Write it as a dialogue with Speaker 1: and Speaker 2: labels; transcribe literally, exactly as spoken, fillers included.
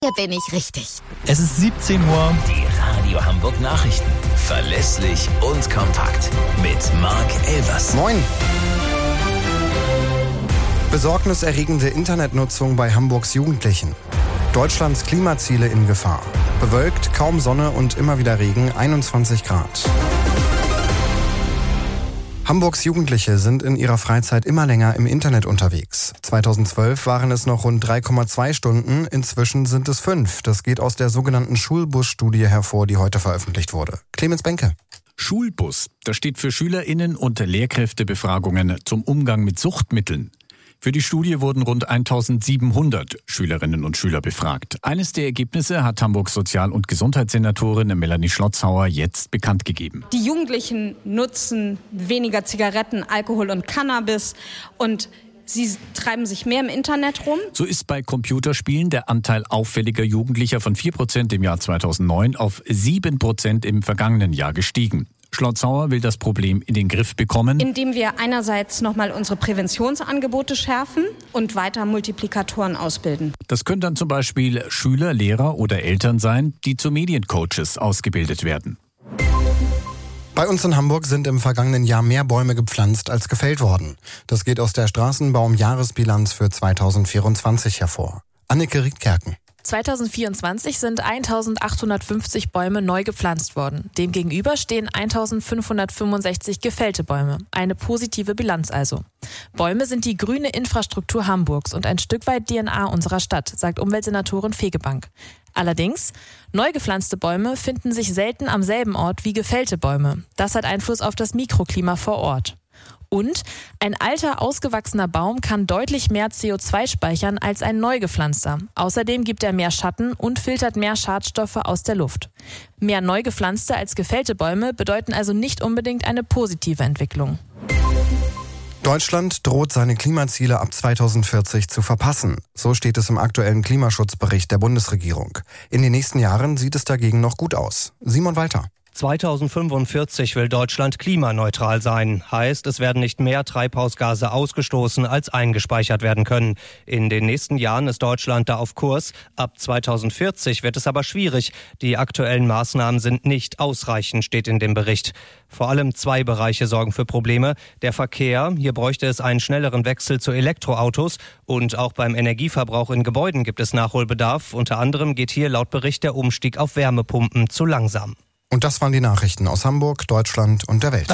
Speaker 1: Hier bin ich richtig.
Speaker 2: Es ist siebzehn Uhr.
Speaker 3: Die Radio Hamburg Nachrichten. Verlässlich und kompakt. Mit Marc Elvers.
Speaker 4: Moin. Besorgniserregende Internetnutzung bei Hamburgs Jugendlichen. Deutschlands Klimaziele in Gefahr. Bewölkt, kaum Sonne und immer wieder Regen, einundzwanzig Grad. Hamburgs Jugendliche sind in ihrer Freizeit immer länger im Internet unterwegs. zweitausendzwölf waren es noch rund drei Komma zwei Stunden, inzwischen sind es fünf. Das geht aus der sogenannten Schulbus-Studie hervor, die heute veröffentlicht wurde. Clemens Benke.
Speaker 2: Schulbus, das steht für SchülerInnen- und Lehrkräftebefragungen zum Umgang mit Suchtmitteln. Für die Studie wurden rund eintausendsiebenhundert Schülerinnen und Schüler befragt. Eines der Ergebnisse hat Hamburgs Sozial- und Gesundheitssenatorin Melanie Schlotzhauer jetzt bekannt gegeben.
Speaker 5: Die Jugendlichen nutzen weniger Zigaretten, Alkohol und Cannabis und sie treiben sich mehr im Internet rum.
Speaker 2: So ist bei Computerspielen der Anteil auffälliger Jugendlicher von vier Prozent im Jahr zweitausendneun auf sieben Prozent im vergangenen Jahr gestiegen. Schlotzhauer will das Problem in den Griff bekommen,
Speaker 5: indem wir einerseits nochmal unsere Präventionsangebote schärfen und weiter Multiplikatoren ausbilden.
Speaker 2: Das können dann zum Beispiel Schüler, Lehrer oder Eltern sein, die zu Mediencoaches ausgebildet werden.
Speaker 4: Bei uns in Hamburg sind im vergangenen Jahr mehr Bäume gepflanzt als gefällt worden. Das geht aus der Straßenbaum-Jahresbilanz für zweitausendvierundzwanzig hervor. Anneke Riedkerken.
Speaker 6: zweitausendvierundzwanzig sind eintausendachthundertfünfzig Bäume neu gepflanzt worden. Demgegenüber stehen eintausendfünfhundertfünfundsechzig gefällte Bäume. Eine positive Bilanz also. Bäume sind die grüne Infrastruktur Hamburgs und ein Stück weit D N A unserer Stadt, sagt Umweltsenatorin Fegebank. Allerdings, neu gepflanzte Bäume finden sich selten am selben Ort wie gefällte Bäume. Das hat Einfluss auf das Mikroklima vor Ort. Und ein alter, ausgewachsener Baum kann deutlich mehr C O zwei speichern als ein neu gepflanzter. Außerdem gibt er mehr Schatten und filtert mehr Schadstoffe aus der Luft. Mehr neu gepflanzte als gefällte Bäume bedeuten also nicht unbedingt eine positive Entwicklung.
Speaker 4: Deutschland droht seine Klimaziele ab zweitausendvierzig zu verpassen. So steht es im aktuellen Klimaschutzbericht der Bundesregierung. In den nächsten Jahren sieht es dagegen noch gut aus. Simon Walter.
Speaker 7: zweitausendfünfundvierzig will Deutschland klimaneutral sein. Heißt, es werden nicht mehr Treibhausgase ausgestoßen, als eingespeichert werden können. In den nächsten Jahren ist Deutschland da auf Kurs. Ab zweitausendvierzig wird es aber schwierig. Die aktuellen Maßnahmen sind nicht ausreichend, steht in dem Bericht. Vor allem zwei Bereiche sorgen für Probleme. Der Verkehr, hier bräuchte es einen schnelleren Wechsel zu Elektroautos. Und auch beim Energieverbrauch in Gebäuden gibt es Nachholbedarf. Unter anderem geht hier laut Bericht der Umstieg auf Wärmepumpen zu langsam.
Speaker 4: Und das waren die Nachrichten aus Hamburg, Deutschland und der Welt.